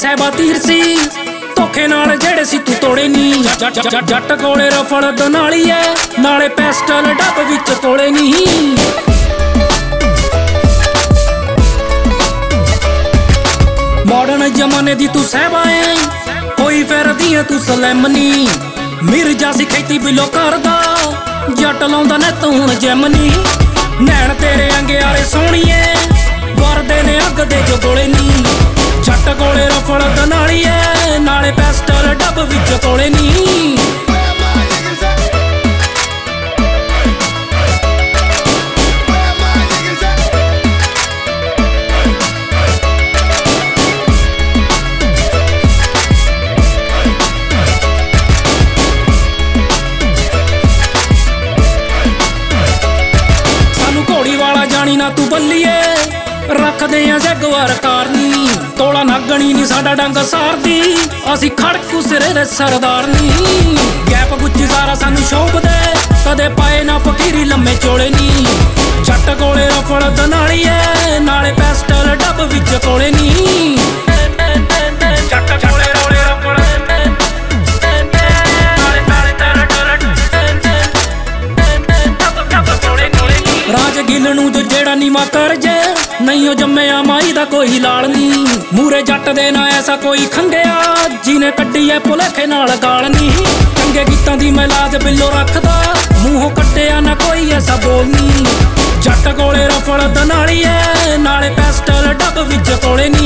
ਸਹਿਬਾ ਤੀਰ ਸੀ ਧੋਖੇ ਨਾਲ ਜਿਹੜੇ ਸੀ ਤੂੰ ਤੋੜੇ ਨੀ। ਜੱਟ ਕੋਲੇ ਰਫਲ ਦਨਾਲੀ ਐ ਨਾਲੇ ਪੈਸਟਲ ਡੱਬ ਵਿੱਚ ਕੋਲੇ ਨੀ। ਮਾਡਰਨ ਜ਼ਮਾਨੇ ਦੀ ਤੂੰ ਸਹਿਬਾ ਐ ਹੋਈ ਫਿਰਦੀ ਐ ਤੂੰ ਸਲੈਮਨੀ। ਮਿਰਜਾ ਸੀ ਖੇਤੀ ਬਿਲੋ ਕਰਦਾ ਜੱਟ ਲਾਉਂਦਾ ਨੇ ਤੂੰ ਹੁਣ ਜੈਮਨੀ। ਨੈਣ ਤੇਰੇ ਅੰਗਿਆਰੇ ਸੋਹਣੀਏ ਵਰਦੇ ਨੇ ਅੱਗ ਦੇ ਜੋ ਗੋਲੇ ਨੀ। ਜੱਟ ਕੋਲੇ ਰਫਲ ਦਨਾਲੀ ਐ ਨਾਲੇ ਪੈਸਟਲ ਡੱਬ ਵਿੱਚ ਕੋਲੇ ਨੀ। ਸਾਨੂੰ ਘੋੜੀ ਵਾਲਾ ਜਾਣੀ ਨਾ ਤੂੰ ਬੱਲੀਏ ਰੱਖਦੇ ਆ ਜਗਵਾਰ ਕਾਰਨੀ। ਤੋਲਾ ਨਾਗਣੀ ਨੀ ਸਾਡਾ ਡੰਗ ਸਾਰਦੀ ਅਸੀਂ ਖੜਕੂ ਸਿਰੇ ਦੇ ਸਰਦਾਰ ਨੀ। ਗੈਪ ਗੁੱਚੀ ਸਾਰਾ ਸਾਨੂੰ ਸ਼ੋਭਦੇ ਕਦੇ ਪਾਏ ਨਾ ਫਕੀਰੀ ਲੰਮੇ ਚੋਲੇ ਨੀ। ਜੱਟ ਕੋਲੇ ਰਫਲ ਦਨਾਲੀ ਐ ਨਾਲੇ ਪੈਸਟਲ ਡੱਬ ਵਿੱਚ ਕੋਲੇ ਨੀ। ਜੱਟ ਕੋਲੇ ਰਫਲ ਰਾਜ ਗਿੱਲ ਨੂੰ ਜੋ ਜਿਹੜਾ ਨੀਵਾਂ ਕਰ ਜੇ ਨਹੀਂ ਉਹ ਜੰਮਿਆ ਮਾਈ ਦਾ ਕੋਈ ਲਾਲ ਨੀ। ਮੂਰੇ ਜੱਟ ਦੇ ਨਾ ਐਸਾ ਕੋਈ ਖੰਗਿਆ ਜਿਹਨੇ ਕੱਢੀ ਐ ਭੁਲੇਖੇ ਨਾਲ ਗਾਲ ਨੀ। ਚੰਗੇ ਗੀਤਾਂ ਦੀ ਮੈਂ ਲਾਜ ਬਿੱਲੋ ਰੱਖਦਾ ਮੂੰਹੋਂ ਕੱਢਿਆ ਨਾ ਕੋਈ ਐਸਾ ਬੋਲ ਨੀ। ਜੱਟ ਕੋਲੇ ਰਫਲ ਦਨਾਲੀ ਐ ਨਾਲੇ ਪੈਸਟਲ ਡੱਬ ਵਿੱਚ ਕੋਲੇ ਨੀ।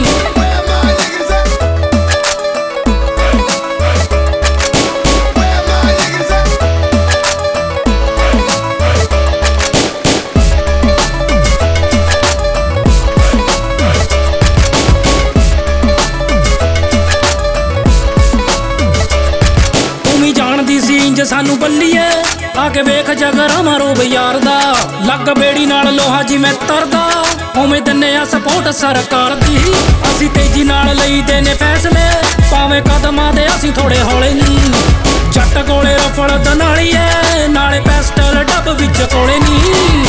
ਇੰਜ ਸਾਨੂੰ ਬੱਲੀਏ ਆ ਕੇ ਵੇਖ ਜਗਰਾ ਮਾਰੋ ਬਿਆਰ ਦਾ। ਲੱਗ ਬੇੜੀ ਨਾਲ ਲੋਹਾ ਜਿਵੇਂ ਤਰਦਾ ਉਵੇਂ ਦਿੰਨੇ ਆ ਸਪੋਰਟ ਸਰਕਾਰ ਦੀ। ਅਸੀਂ ਤੇਜ਼ੀ ਨਾਲ ਲਈਦੇ ਨੇ ਫੈਸਲੇ ਭਾਵੇਂ ਕਦਮਾਂ ਦੇ ਅਸੀਂ ਥੋੜੇ ਹੌਲੇ ਨੀ। ਜੱਟ ਕੋਲੇ ਰਫਲ ਦਨਾਲੀ ਐ ਨਾਲੇ ਪੈਸਟਲ ਡੱਬ ਵਿੱਚ ਕੋਲੇ ਨੀ।